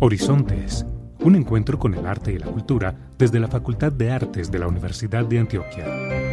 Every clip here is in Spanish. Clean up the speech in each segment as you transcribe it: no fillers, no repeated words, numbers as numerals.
Horizontes, un encuentro con el arte y la cultura desde la Facultad de Artes de la Universidad de Antioquia.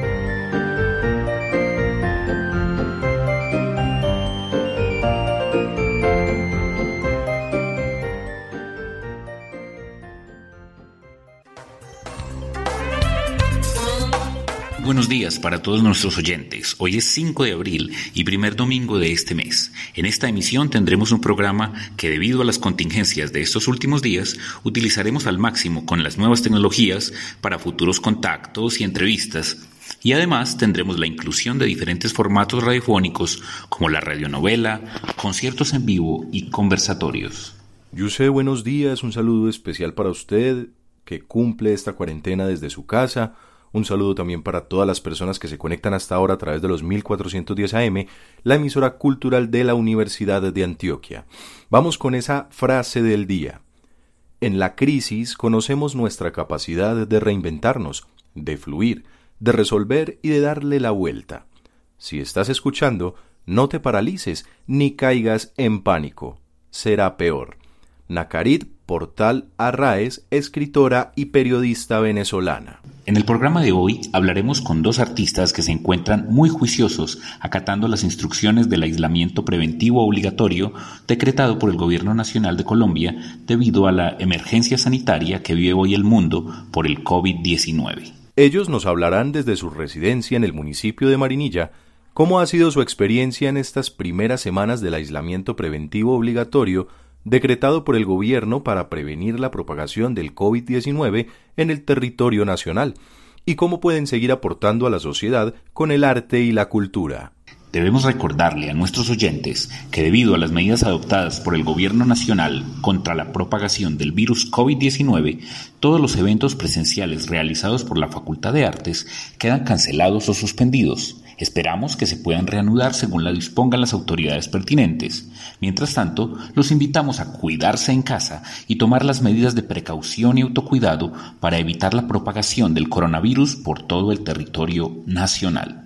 Buenos días para todos nuestros oyentes. Hoy es 5 de abril y primer domingo de este mes. En esta emisión tendremos un programa que, debido a las contingencias de estos últimos días, utilizaremos al máximo con las nuevas tecnologías para futuros contactos y entrevistas. Y además tendremos la inclusión de diferentes formatos radiofónicos como la radionovela, conciertos en vivo y conversatorios. Yuse, buenos días. Un saludo especial para usted que cumple esta cuarentena desde su casa. Un saludo también para todas las personas que se conectan hasta ahora a través de los 1410 AM, la emisora cultural de la Universidad de Antioquia. Vamos con esa frase del día. En la crisis conocemos nuestra capacidad de reinventarnos, de fluir, de resolver y de darle la vuelta. Si estás escuchando, no te paralices ni caigas en pánico. Será peor. Nacarit Portal Arraez, escritora y periodista venezolana. En el programa de hoy hablaremos con dos artistas que se encuentran muy juiciosos acatando las instrucciones del aislamiento preventivo obligatorio decretado por el Gobierno Nacional de Colombia debido a la emergencia sanitaria que vive hoy el mundo por el COVID-19. Ellos nos hablarán desde su residencia en el municipio de Marinilla cómo ha sido su experiencia en estas primeras semanas del aislamiento preventivo obligatorio decretado por el gobierno para prevenir la propagación del COVID-19 en el territorio nacional, y cómo pueden seguir aportando a la sociedad con el arte y la cultura. Debemos recordarle a nuestros oyentes que debido a las medidas adoptadas por el Gobierno Nacional contra la propagación del virus COVID-19, todos los eventos presenciales realizados por la Facultad de Artes quedan cancelados o suspendidos. Esperamos que se puedan reanudar según la dispongan las autoridades pertinentes. Mientras tanto, los invitamos a cuidarse en casa y tomar las medidas de precaución y autocuidado para evitar la propagación del coronavirus por todo el territorio nacional.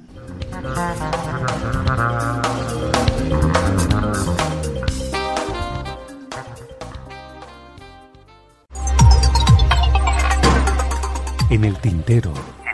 En el tintero.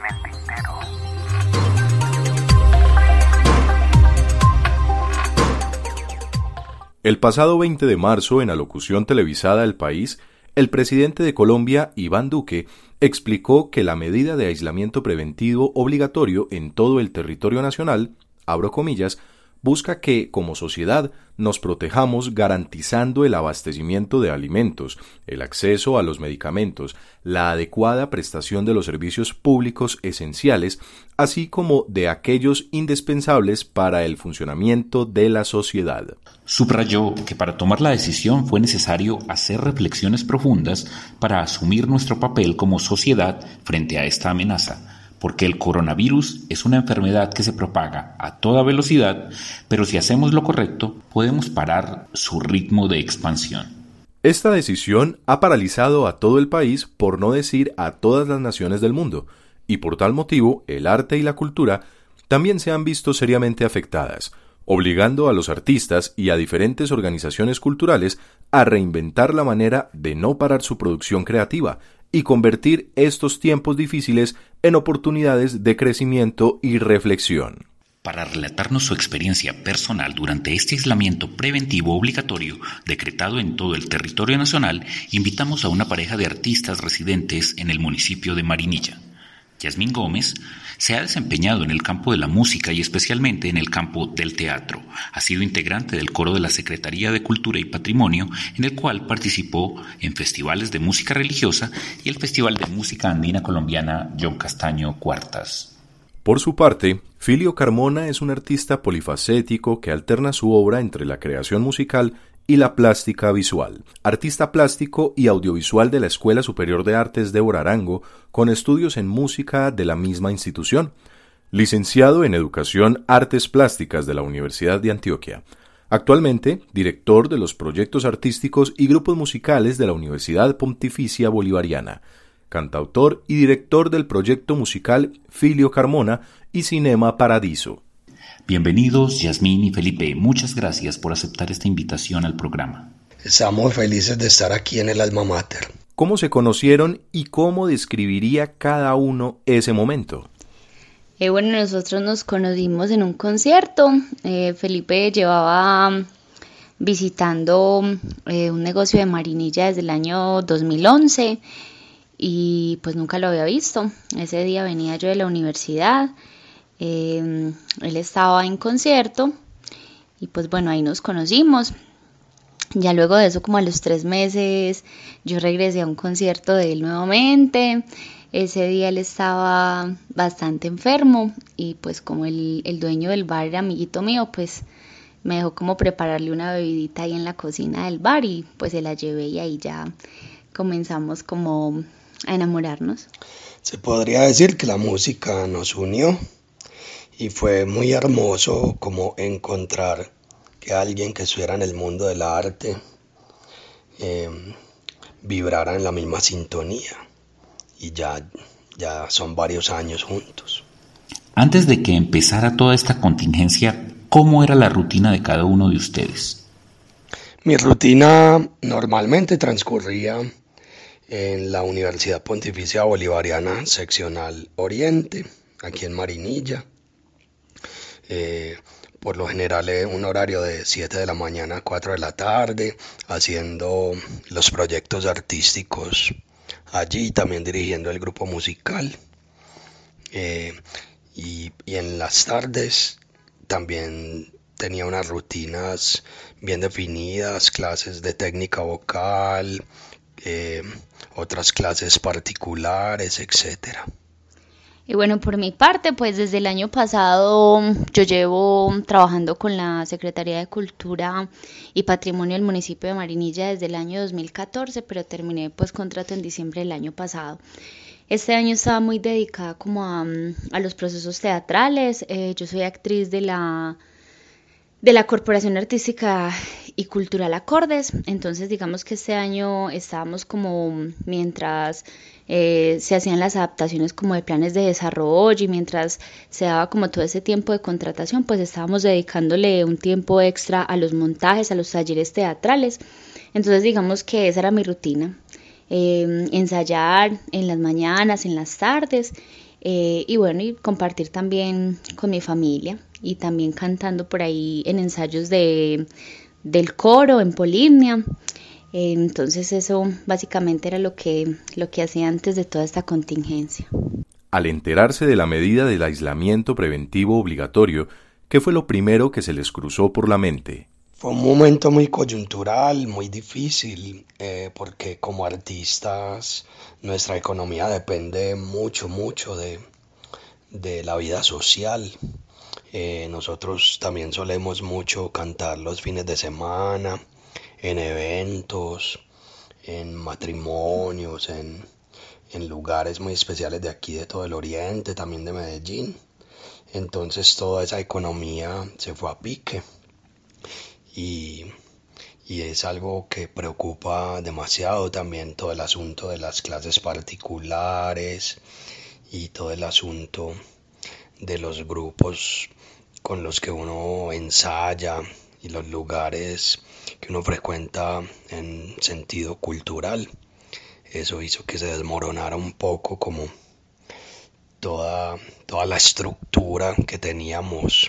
El pasado 20 de marzo, en alocución televisada al país, el presidente de Colombia, Iván Duque, explicó que la medida de aislamiento preventivo obligatorio en todo el territorio nacional, abro comillas, busca que, como sociedad, nos protejamos garantizando el abastecimiento de alimentos, el acceso a los medicamentos, la adecuada prestación de los servicios públicos esenciales, así como de aquellos indispensables para el funcionamiento de la sociedad. Subrayó que para tomar la decisión fue necesario hacer reflexiones profundas para asumir nuestro papel como sociedad frente a esta amenaza, porque el coronavirus es una enfermedad que se propaga a toda velocidad, pero si hacemos lo correcto, podemos parar su ritmo de expansión. Esta decisión ha paralizado a todo el país, por no decir a todas las naciones del mundo, y por tal motivo el arte y la cultura también se han visto seriamente afectadas, obligando a los artistas y a diferentes organizaciones culturales a reinventar la manera de no parar su producción creativa y convertir estos tiempos difíciles en oportunidades de crecimiento y reflexión. Para relatarnos su experiencia personal durante este aislamiento preventivo obligatorio decretado en todo el territorio nacional, invitamos a una pareja de artistas residentes en el municipio de Marinilla. Yasmín Gómez se ha desempeñado en el campo de la música y especialmente en el campo del teatro. Ha sido integrante del coro de la Secretaría de Cultura y Patrimonio, en el cual participó en festivales de música religiosa y el Festival de Música Andina Colombiana John Castaño Cuartas. Por su parte, Filio Carmona es un artista polifacético que alterna su obra entre la creación musical y la plástica visual. Artista plástico y audiovisual de la Escuela Superior de Artes de Arango, con estudios en música de la misma institución. Licenciado en Educación Artes Plásticas de la Universidad de Antioquia. Actualmente, director de los proyectos artísticos y grupos musicales de la Universidad Pontificia Bolivariana. Cantautor y director del proyecto musical Filio Carmona y Cinema Paradiso. Bienvenidos, Yasmín y Felipe. Muchas gracias por aceptar esta invitación al programa. Estamos felices de estar aquí en el Alma Mater. ¿Cómo se conocieron y cómo describiría cada uno ese momento? Bueno, nosotros nos conocimos en un concierto. Felipe llevaba visitando un negocio de Marinilla desde el año 2011 y pues nunca lo había visto. Ese día venía yo de la universidad, él estaba en concierto y pues bueno, ahí nos conocimos. Ya luego de eso, como a los 3 meses, yo regresé a un concierto de él nuevamente. Ese día él estaba bastante enfermo y pues como el dueño del bar era amiguito mío, pues me dejó como prepararle una bebidita ahí en la cocina del bar y pues se la llevé y ahí ya comenzamos como a enamorarnos. Se podría decir que la música nos unió y fue muy hermoso como encontrar que alguien que estuviera en el mundo del arte vibrara en la misma sintonía. Y ya son varios años juntos. Antes de que empezara toda esta contingencia, ¿cómo era la rutina de cada uno de ustedes? Mi rutina normalmente transcurría en la Universidad Pontificia Bolivariana Seccional Oriente, aquí en Marinilla. Por lo general un horario de 7 de la mañana a 4 de la tarde, haciendo los proyectos artísticos allí, también dirigiendo el grupo musical. Y en las tardes también tenía unas rutinas bien definidas, clases de técnica vocal, otras clases particulares, etcétera. Y bueno, por mi parte, pues desde el año pasado yo llevo trabajando con la Secretaría de Cultura y Patrimonio del municipio de Marinilla desde el año 2014, pero terminé pues contrato en diciembre del año pasado. Este año estaba muy dedicada como a los procesos teatrales. Yo soy actriz de la Corporación Artística y Cultural Acordes, entonces digamos que este año estábamos como mientras se hacían las adaptaciones como de planes de desarrollo y mientras se daba como todo ese tiempo de contratación, pues estábamos dedicándole un tiempo extra a los montajes, a los talleres teatrales. Entonces digamos que esa era mi rutina, ensayar en las mañanas, en las tardes y bueno, y compartir también con mi familia y también cantando por ahí en ensayos del coro, en Polimnia. Entonces eso básicamente era lo que hacía antes de toda esta contingencia. Al enterarse de la medida del aislamiento preventivo obligatorio, ¿qué fue lo primero que se les cruzó por la mente? Fue un momento muy coyuntural, muy difícil, porque como artistas nuestra economía depende mucho de la vida social. Nosotros también solemos mucho cantar los fines de semana, en eventos, en matrimonios, en lugares muy especiales de aquí, de todo el oriente, también de Medellín. Entonces toda esa economía se fue a pique y es algo que preocupa demasiado también, todo el asunto de las clases particulares y todo el asunto de los grupos con los que uno ensaya y los lugares que uno frecuenta en sentido cultural. Eso hizo que se desmoronara un poco como toda la estructura que teníamos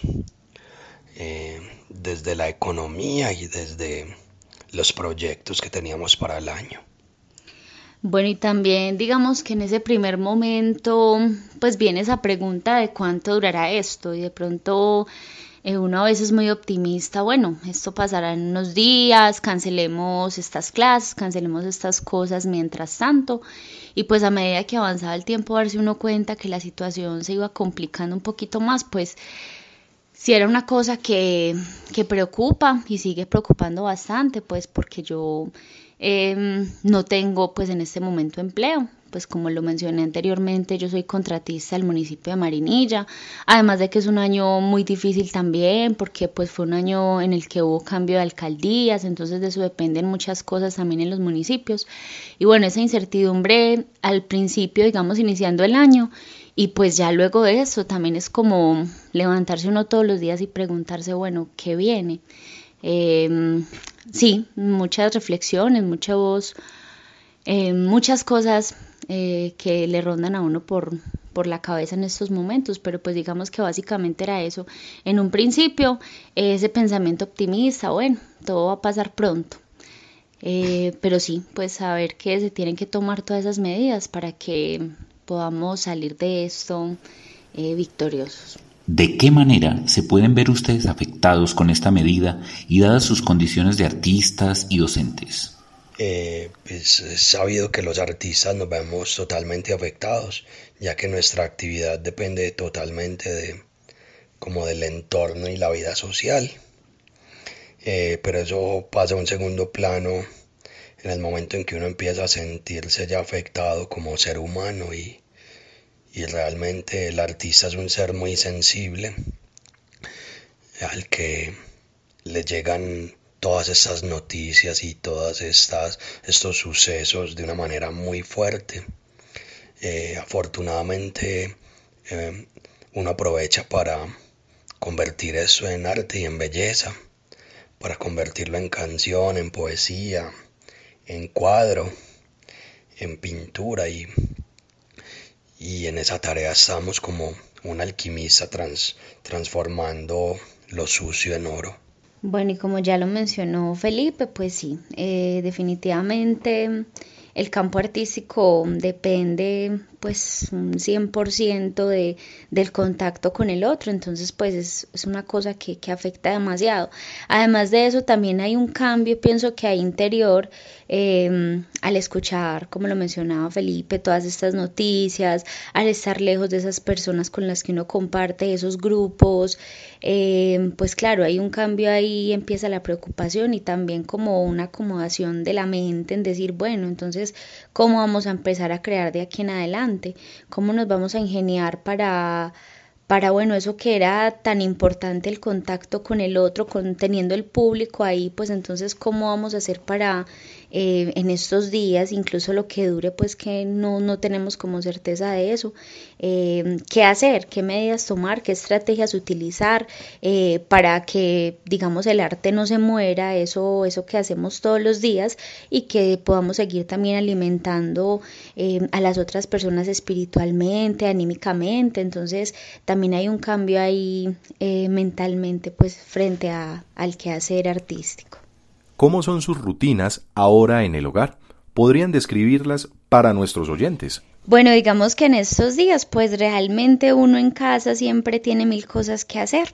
desde la economía y desde los proyectos que teníamos para el año. Bueno, y también digamos que en ese primer momento pues viene esa pregunta de cuánto durará esto y de pronto uno a veces es muy optimista, bueno, esto pasará en unos días, cancelemos estas clases, cancelemos estas cosas mientras tanto y pues a medida que avanzaba el tiempo darse uno cuenta que la situación se iba complicando un poquito más, pues sí era una cosa que preocupa y sigue preocupando bastante, pues porque yo no tengo pues en este momento empleo, pues como lo mencioné anteriormente, yo soy contratista del municipio de Marinilla, además de que es un año muy difícil también, porque pues fue un año en el que hubo cambio de alcaldías, entonces de eso dependen muchas cosas también en los municipios, y bueno, esa incertidumbre al principio, digamos, iniciando el año, y pues ya luego de eso también es como levantarse uno todos los días y preguntarse, bueno, ¿qué viene? Sí, muchas reflexiones, muchas cosas que le rondan a uno por la cabeza en estos momentos, pero pues digamos que básicamente era eso. En un principio, ese pensamiento optimista, bueno, todo va a pasar pronto. Pero sí, pues saber que se tienen que tomar todas esas medidas para que podamos salir de esto victoriosos. ¿De qué manera se pueden ver ustedes afectados con esta medida y dadas sus condiciones de artistas y docentes? Pues es sabido que los artistas nos vemos totalmente afectados, ya que nuestra actividad depende totalmente como del entorno y la vida social. Pero eso pasa a un segundo plano en el momento en que uno empieza a sentirse ya afectado como ser humano y realmente el artista es un ser muy sensible al que le llegan todas estas noticias y estos sucesos de una manera muy fuerte. Afortunadamente uno aprovecha para convertir eso en arte y en belleza, para convertirlo en canción, en poesía, en cuadro, en pintura y en esa tarea estamos como un alquimista transformando lo sucio en oro. Bueno, y como ya lo mencionó Felipe, pues sí, definitivamente el campo artístico depende pues un 100% del contacto con el otro, entonces pues es una cosa que afecta demasiado. Además de eso también hay un cambio, pienso que hay interior, al escuchar, como lo mencionaba Felipe, todas estas noticias, al estar lejos de esas personas con las que uno comparte esos grupos, pues claro, hay un cambio ahí, empieza la preocupación y también como una acomodación de la mente en decir, bueno, entonces, ¿cómo vamos a empezar a crear de aquí en adelante? ¿Cómo nos vamos a ingeniar bueno, eso que era tan importante, el contacto con el otro, teniendo el público ahí, pues entonces, ¿cómo vamos a hacer para en estos días, incluso lo que dure, pues que no tenemos como certeza de eso, qué hacer, qué medidas tomar, qué estrategias utilizar para que, digamos, el arte no se muera, eso que hacemos todos los días y que podamos seguir también alimentando a las otras personas espiritualmente, anímicamente. Entonces también hay un cambio ahí mentalmente, pues frente al quehacer artístico. ¿Cómo son sus rutinas ahora en el hogar? ¿Podrían describirlas para nuestros oyentes? Bueno, digamos que en estos días, pues realmente uno en casa siempre tiene mil cosas que hacer.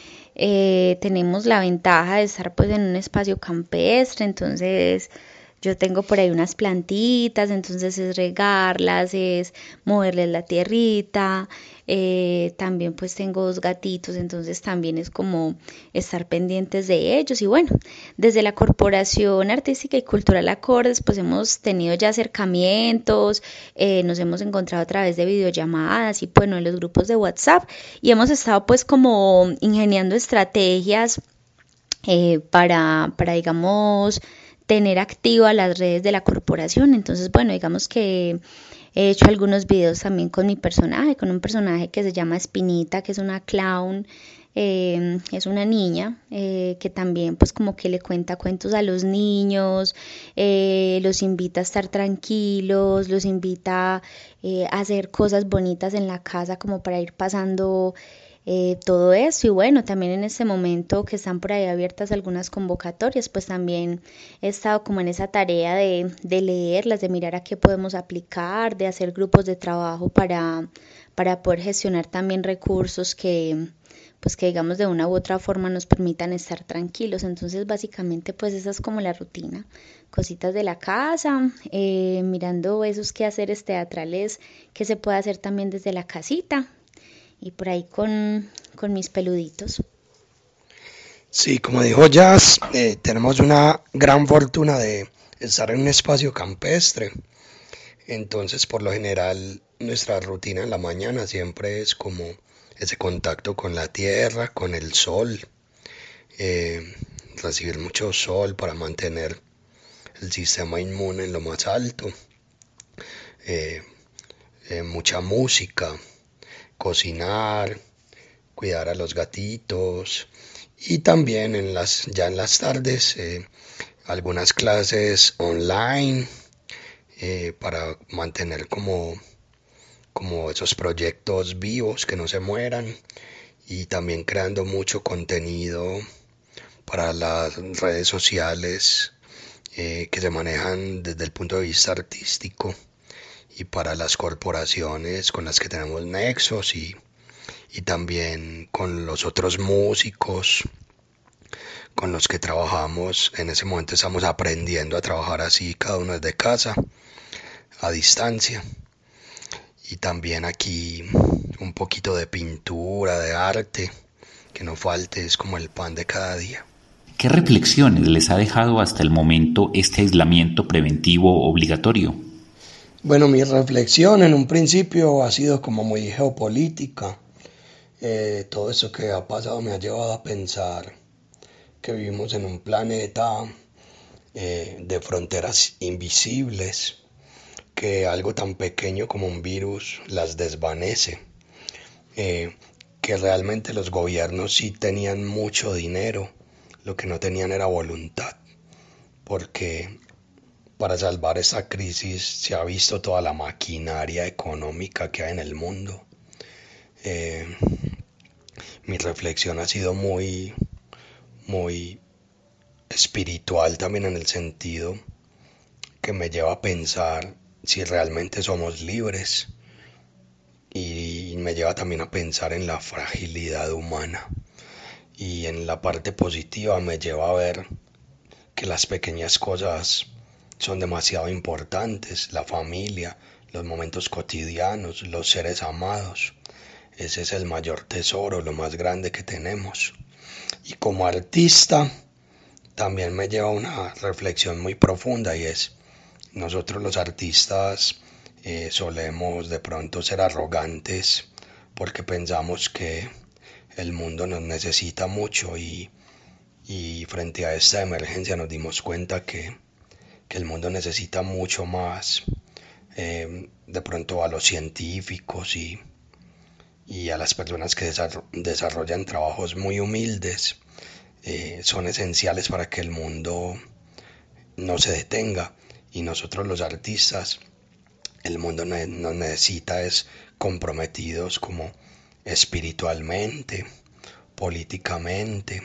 Tenemos la ventaja de estar pues en un espacio campestre, entonces yo tengo por ahí unas plantitas, entonces es regarlas, es moverles la tierrita, también pues tengo dos gatitos, entonces también es como estar pendientes de ellos y bueno, desde la Corporación Artística y Cultural Acordes pues hemos tenido ya acercamientos, nos hemos encontrado a través de videollamadas y bueno, en los grupos de WhatsApp y hemos estado pues como ingeniando estrategias para digamos tener activas las redes de la corporación. Entonces, bueno, digamos que he hecho algunos videos también con mi personaje, con un personaje que se llama Espinita, que es una clown, es una niña que también pues como que le cuenta cuentos a los niños, los invita a estar tranquilos, los invita a hacer cosas bonitas en la casa como para ir pasando todo eso y bueno, también en este momento que están por ahí abiertas algunas convocatorias, pues también he estado como en esa tarea de leerlas, de mirar a qué podemos aplicar, de hacer grupos de trabajo para poder gestionar también recursos pues que digamos de una u otra forma nos permitan estar tranquilos. Entonces básicamente pues esa es como la rutina, cositas de la casa, mirando esos quehaceres teatrales que se puede hacer también desde la casita y por ahí con mis peluditos. Sí, como dijo Jazz, tenemos una gran fortuna de estar en un espacio campestre. Entonces, por lo general, nuestra rutina en la mañana siempre es como ese contacto con la tierra, con el sol, recibir mucho sol para mantener el sistema inmune en lo más alto, mucha música, cocinar, cuidar a los gatitos y también ya en las tardes algunas clases online para mantener como esos proyectos vivos que no se mueran, y también creando mucho contenido para las redes sociales que se manejan desde el punto de vista artístico, y para las corporaciones con las que tenemos nexos, y también con los otros músicos con los que trabajamos. En ese momento estamos aprendiendo a trabajar así, cada uno desde casa, a distancia. Y también aquí un poquito de pintura, de arte, que no falte, es como el pan de cada día. ¿Qué reflexiones les ha dejado hasta el momento este aislamiento preventivo obligatorio? Bueno, mi reflexión en un principio ha sido como muy geopolítica. Todo eso que ha pasado me ha llevado a pensar que vivimos en un planeta de fronteras invisibles, que algo tan pequeño como un virus las desvanece, que realmente los gobiernos sí tenían mucho dinero, lo que no tenían era voluntad, porque para salvar esta crisis se ha visto toda la maquinaria económica que hay en el mundo. Mi reflexión ha sido muy espiritual también, en el sentido que me lleva a pensar si realmente somos libres, y me lleva también a pensar en la fragilidad humana, y en la parte positiva me lleva a ver que las pequeñas cosas son demasiado importantes: la familia, los momentos cotidianos, los seres amados. Ese es el mayor tesoro, lo más grande que tenemos. Y como artista también me lleva a una reflexión muy profunda, y es: nosotros los artistas solemos de pronto ser arrogantes porque pensamos que el mundo nos necesita mucho, y frente a esta emergencia nos dimos cuenta que el mundo necesita mucho más, de pronto a los científicos y a las personas que desarrollan trabajos muy humildes. Son esenciales para que el mundo no se detenga, y nosotros los artistas, el mundo nos necesita es comprometidos como espiritualmente, políticamente,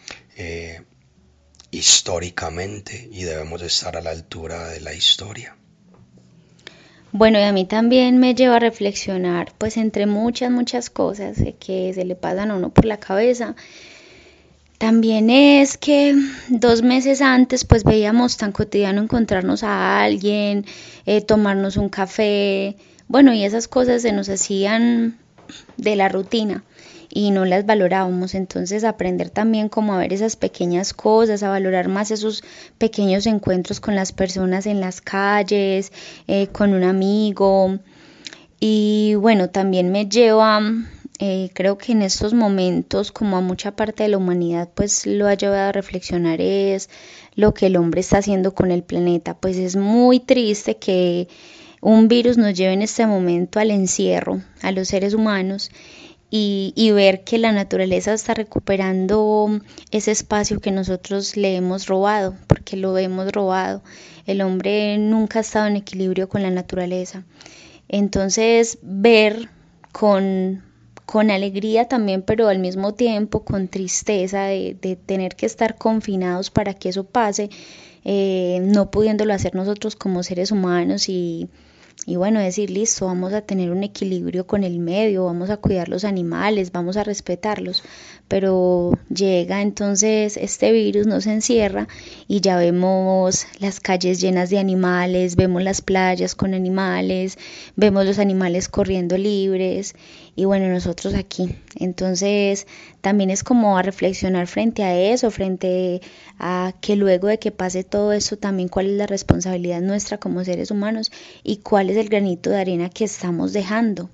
históricamente, y debemos estar a la altura de la historia. Bueno, y a mí también me lleva a reflexionar, pues entre muchas cosas que se le pasan a uno por la cabeza. También es que 2 meses antes pues veíamos tan cotidiano encontrarnos a alguien, tomarnos un café, bueno, y esas cosas se nos hacían de la rutina y no las valorábamos. Entonces aprender también como a ver esas pequeñas cosas, a valorar más esos pequeños encuentros con las personas en las calles, con un amigo. Y bueno, también me lleva, creo que en estos momentos, como a mucha parte de la humanidad, pues lo ha llevado a reflexionar es lo que el hombre está haciendo con el planeta. Pues es muy triste que un virus nos lleve en este momento al encierro, a los seres humanos, y ver que la naturaleza está recuperando ese espacio que nosotros le hemos robado, porque lo hemos robado. El hombre nunca ha estado en equilibrio con la naturaleza. Entonces, ver con alegría también, pero al mismo tiempo con tristeza de tener que estar confinados para que eso pase, no pudiéndolo hacer nosotros como seres humanos, y bueno, decir, listo, vamos a tener un equilibrio con el medio, vamos a cuidar los animales, vamos a respetarlos, pero llega entonces este virus, nos encierra y ya vemos las calles llenas de animales, vemos las playas con animales, vemos los animales corriendo libres, y bueno, nosotros aquí. Entonces también es como a reflexionar frente a eso, frente a que luego de que pase todo esto, también cuál es la responsabilidad nuestra como seres humanos y cuál es el granito de arena que estamos dejando.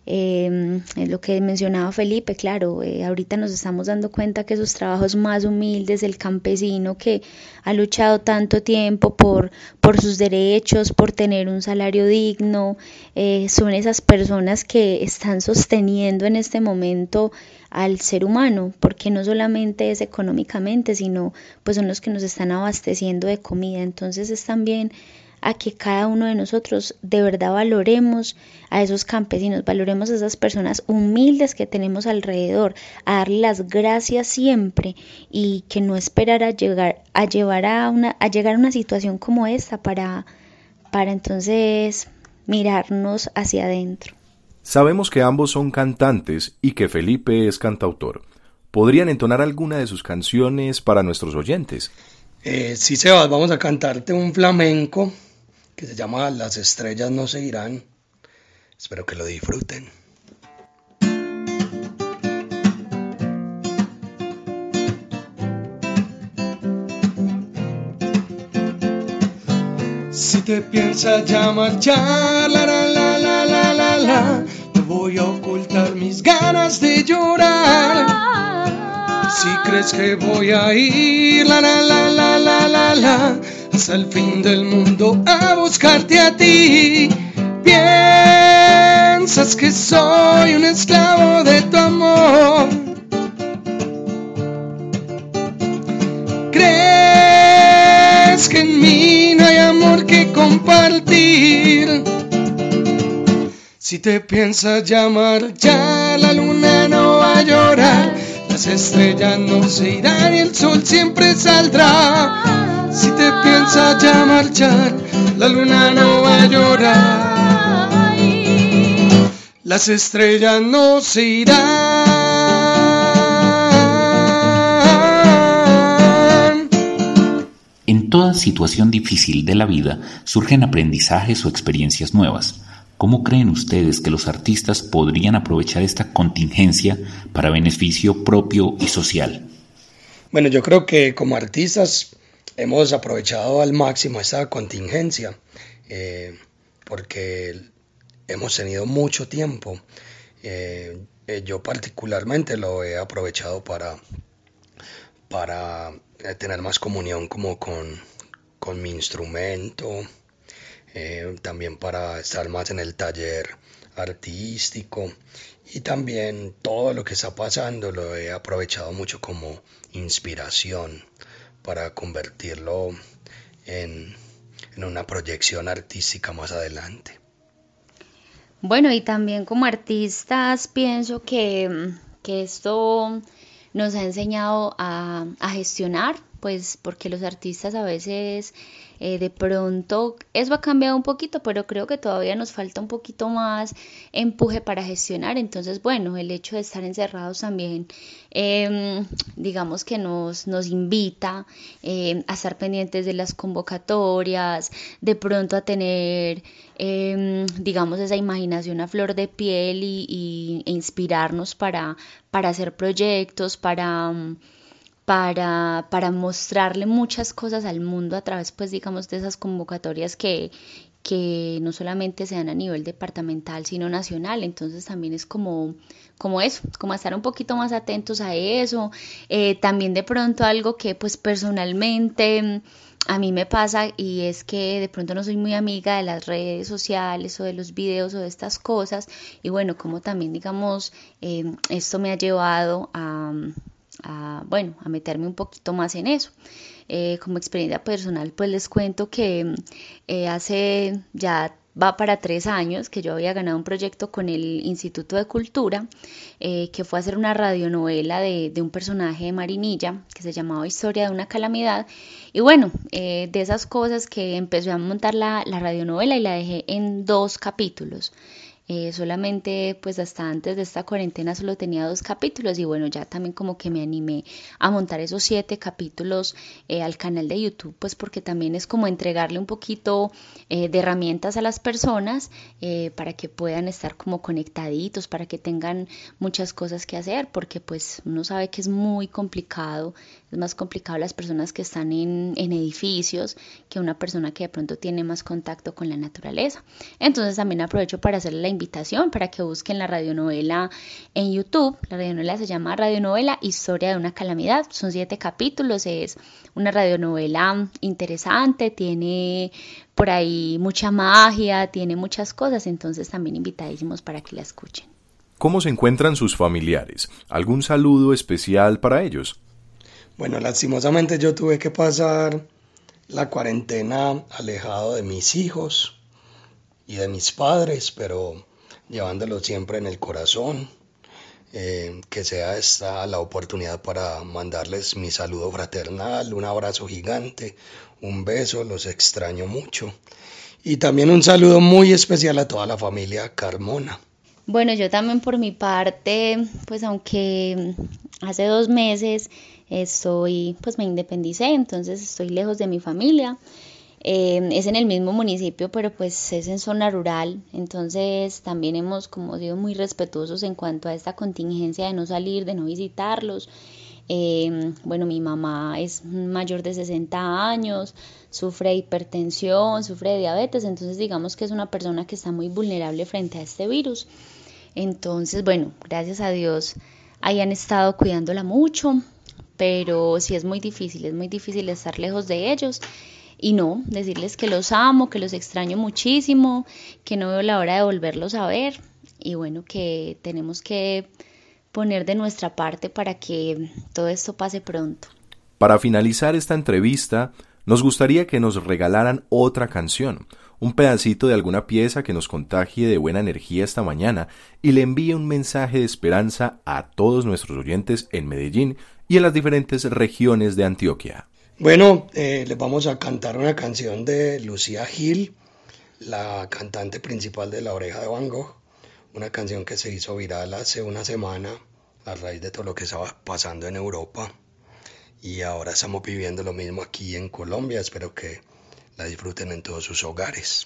Lo que mencionaba Felipe, claro, ahorita nos estamos dando cuenta que esos trabajos más humildes, el campesino que ha luchado tanto tiempo por sus derechos, por tener un salario digno, son esas personas que están sosteniendo en este momento al ser humano, porque no solamente es económicamente, sino pues son los que nos están abasteciendo de comida. Entonces es también a que cada uno de nosotros de verdad valoremos a esos campesinos, valoremos a esas personas humildes que tenemos alrededor, a darle las gracias siempre y que no esperar a llegar a una situación como esta para entonces mirarnos hacia adentro. Sabemos que ambos son cantantes y que Felipe es cantautor. ¿Podrían entonar alguna de sus canciones para nuestros oyentes? Sí, Sebas, vamos a cantarte un flamenco que se llama Las estrellas no se irán. Espero que lo disfruten. Si te piensas ya marchar, la la la la la la la, no voy a ocultar mis ganas de llorar. Si crees que voy a ir, la la la la la la la, hasta el fin del mundo a buscarte a ti. Piensas que soy un esclavo de tu amor. Crees que en mí no hay amor que compartir. Si te piensas llamar ya, la luna no va a llorar, las estrellas no se irán y el sol siempre saldrá. Si te piensas ya marchar, la luna no va a llorar, las estrellas no se irán. En toda situación difícil de la vida surgen aprendizajes o experiencias nuevas. ¿Cómo creen ustedes que los artistas podrían aprovechar esta contingencia para beneficio propio y social? Bueno, yo creo que como artistas hemos aprovechado al máximo esta contingencia porque hemos tenido mucho tiempo. Yo particularmente lo he aprovechado para tener más comunión como con mi instrumento, también para estar más en el taller artístico, y también todo lo que está pasando lo he aprovechado mucho como inspiración para convertirlo en una proyección artística más adelante. Bueno, y también como artistas pienso que esto nos ha enseñado a gestionar, pues porque los artistas a veces de pronto eso ha cambiado un poquito, pero creo que todavía nos falta un poquito más empuje para gestionar. Entonces, bueno, el hecho de estar encerrados también, digamos que nos invita a estar pendientes de las convocatorias, de pronto a tener, digamos, esa imaginación a flor de piel e inspirarnos para hacer proyectos, para mostrarle muchas cosas al mundo a través, pues, digamos, de esas convocatorias que no solamente se dan a nivel departamental, sino nacional. Entonces también es como eso, como estar un poquito más atentos a eso. También de pronto algo que pues personalmente a mí me pasa, y es que de pronto no soy muy amiga de las redes sociales o de los videos o de estas cosas, y bueno, como también digamos esto me ha llevado a meterme un poquito más en eso. Como experiencia personal, pues les cuento que hace ya va para 3 años que yo había ganado un proyecto con el Instituto de Cultura, que fue hacer una radionovela de un personaje de Marinilla que se llamaba Historia de una calamidad. Y bueno, de esas cosas que empecé a montar la radionovela y la dejé en 2 capítulos. Solamente pues hasta antes de esta cuarentena solo tenía 2 capítulos, y bueno, ya también como que me animé a montar esos 7 capítulos al canal de YouTube, pues porque también es como entregarle un poquito de herramientas a las personas para que puedan estar como conectaditos, para que tengan muchas cosas que hacer, porque pues uno sabe que es muy complicado Es más complicado las personas que están en edificios que una persona que de pronto tiene más contacto con la naturaleza. Entonces también aprovecho para hacerle la invitación para que busquen la radionovela en YouTube. La radionovela se llama Radionovela Historia de una calamidad. Son 7 capítulos, es una radionovela interesante, tiene por ahí mucha magia, tiene muchas cosas, entonces también invitadísimos para que la escuchen. ¿Cómo se encuentran sus familiares? ¿Algún saludo especial para ellos? Bueno, lastimosamente yo tuve que pasar la cuarentena alejado de mis hijos y de mis padres, pero llevándolos siempre en el corazón. Que sea esta la oportunidad para mandarles mi saludo fraternal, un abrazo gigante, un beso, los extraño mucho. Y también un saludo muy especial a toda la familia Carmona. Bueno, yo también por mi parte, pues aunque hace 2 meses pues me independicé, entonces estoy lejos de mi familia. Es en el mismo municipio, pero pues es en zona rural, entonces también hemos como sido muy respetuosos en cuanto a esta contingencia de no salir, de no visitarlos. Bueno, mi mamá es mayor de 60 años, sufre de hipertensión, sufre de diabetes, entonces digamos que es una persona que está muy vulnerable frente a este virus. Entonces, bueno, gracias a Dios hayan estado cuidándola mucho, pero sí es muy difícil estar lejos de ellos. Y no, decirles que los amo, que los extraño muchísimo, que no veo la hora de volverlos a ver y bueno, que tenemos que poner de nuestra parte para que todo esto pase pronto. Para finalizar esta entrevista, nos gustaría que nos regalaran otra canción, un pedacito de alguna pieza que nos contagie de buena energía esta mañana y le envíe un mensaje de esperanza a todos nuestros oyentes en Medellín y en las diferentes regiones de Antioquia. Bueno, les vamos a cantar una canción de Lucía Gil, la cantante principal de La Oreja de Van Gogh, una canción que se hizo viral hace una semana a raíz de todo lo que estaba pasando en Europa y ahora estamos viviendo lo mismo aquí en Colombia. Espero que la disfruten en todos sus hogares.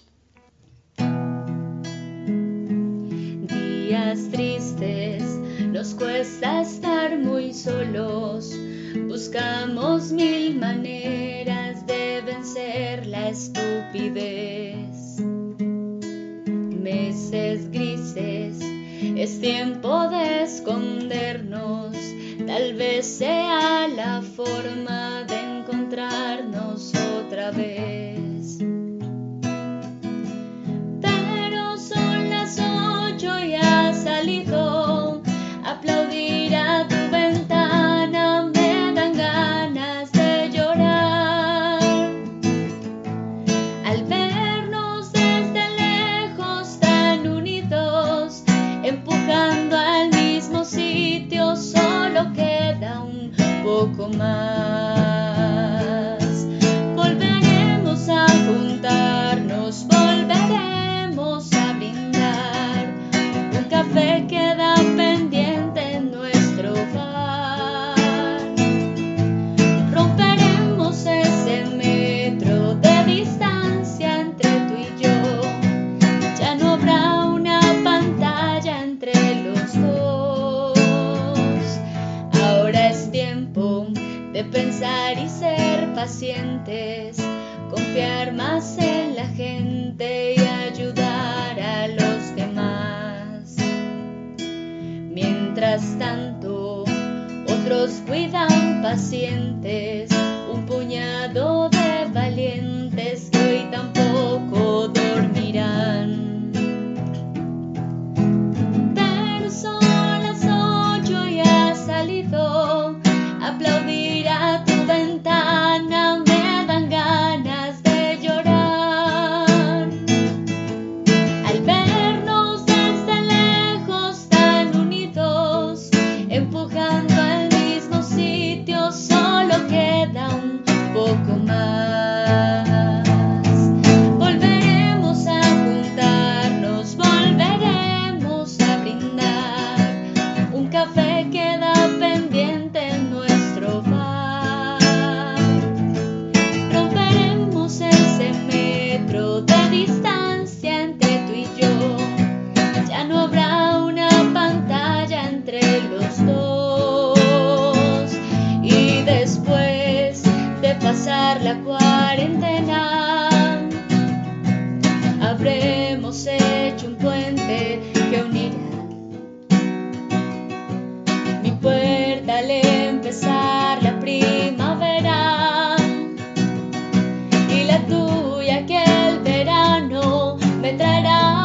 Días tristes, nos cuesta estar muy solos. Buscamos 1000 maneras de vencer la estupidez. Meses grises, es tiempo de escondernos. Tal vez sea la forma de encontrarnos otra vez. Pero son las 8 y ha salido a aplaudir a tu ventana. Me dan ganas de llorar al vernos desde lejos tan unidos, empujando al mismo sitio. Solo queda un poco más. Volveremos a juntarnos, volveremos a brindar. Un café queda pendiente en nuestro hogar. Romperemos ese metro de distancia entre tú y yo. Ya no habrá una pantalla entre los dos. Ahora es tiempo de pensar y ser pacientes, confiar más en la gente y ayudar a los demás. Mientras tanto, otros cuidan pacientes, un puñado de valientes que hoy tampoco dormirán. Pero son las 8 y ha salido a aplaudir a tu ventana. Me dan ganas de llorar al vernos desde lejos tan unidos, empujando al mismo sitio. Solo queda empezar la cuarentena, habremos hecho un puente que unirá mi puerta al empezar la primavera y la tuya que el verano me traerá.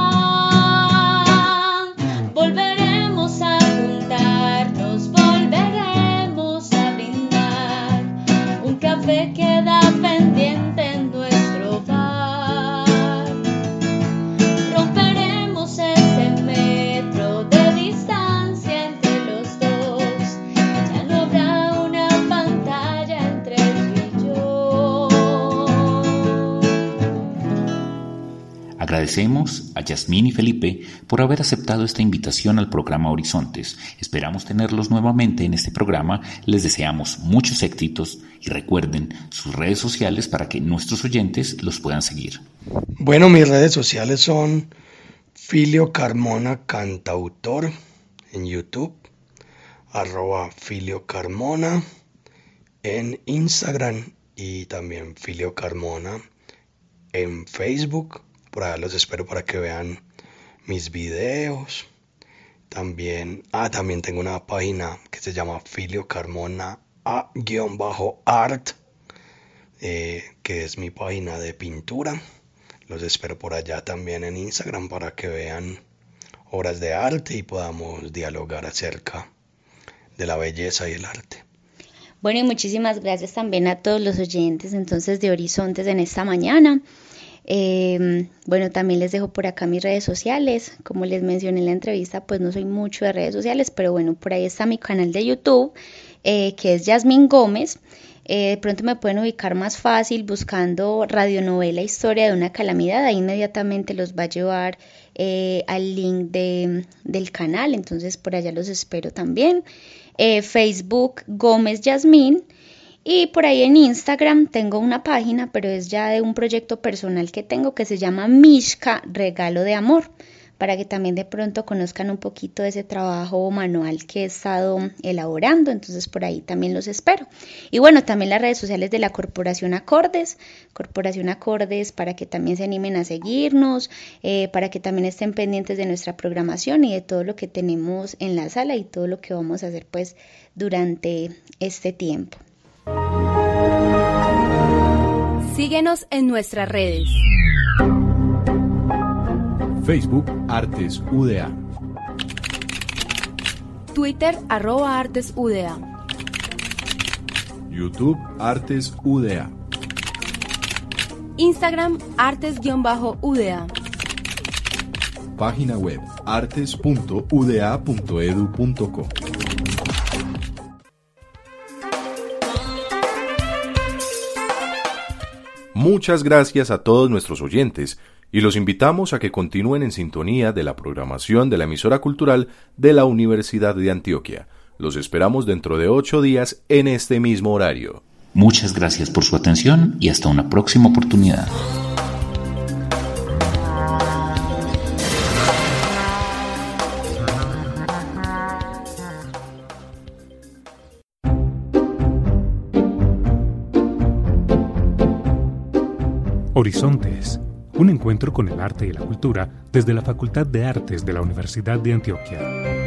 Volveremos a juntarnos, volveremos a brindar. Un café queda pendiente en nuestro hogar. Romperemos ese metro de distancia entre los dos. Ya no habrá una pantalla entre tú y yo. Agradecemos a Yasmín y Felipe por haber aceptado esta invitación al programa Horizontes. Esperamos tenerlos nuevamente en este programa. Les deseamos muchos éxitos y recuerden sus redes sociales para que nuestros oyentes los puedan seguir. Bueno, mis redes sociales son Filio Carmona Cantautor en YouTube, @Filio Carmona en Instagram y también Filio Carmona en Facebook. Por allá los espero para que vean mis videos. También tengo una página que se llama Filio Carmona _art, que es mi página de pintura. Los espero por allá también en Instagram para que vean obras de arte y podamos dialogar acerca de la belleza y el arte. Bueno, y muchísimas gracias también a todos los oyentes entonces de Horizontes en esta mañana. Bueno, también les dejo por acá mis redes sociales. Como les mencioné en la entrevista, pues no soy mucho de redes sociales, pero bueno, por ahí está mi canal de YouTube, que es Yasmín Gómez. De pronto me pueden ubicar más fácil buscando radionovela Historia de una calamidad. Ahí inmediatamente los va a llevar al link del canal, entonces por allá los espero también. Facebook Gómez Yasmín. Y por ahí en Instagram tengo una página, pero es ya de un proyecto personal que tengo que se llama Mishka Regalo de Amor, para que también de pronto conozcan un poquito de ese trabajo manual que he estado elaborando, entonces por ahí también los espero. Y bueno, también las redes sociales de la Corporación Acordes para que también se animen a seguirnos, para que también estén pendientes de nuestra programación y de todo lo que tenemos en la sala y todo lo que vamos a hacer pues durante este tiempo. Síguenos en nuestras redes. Facebook Artes UDA. Twitter @ArtesUDA. YouTube Artes UDA. Instagram artes_UDA. Página web artes.uda.edu.co. Muchas gracias a todos nuestros oyentes y los invitamos a que continúen en sintonía de la programación de la emisora cultural de la Universidad de Antioquia. Los esperamos dentro de 8 días en este mismo horario. Muchas gracias por su atención y hasta una próxima oportunidad. Horizontes, un encuentro con el arte y la cultura desde la Facultad de Artes de la Universidad de Antioquia.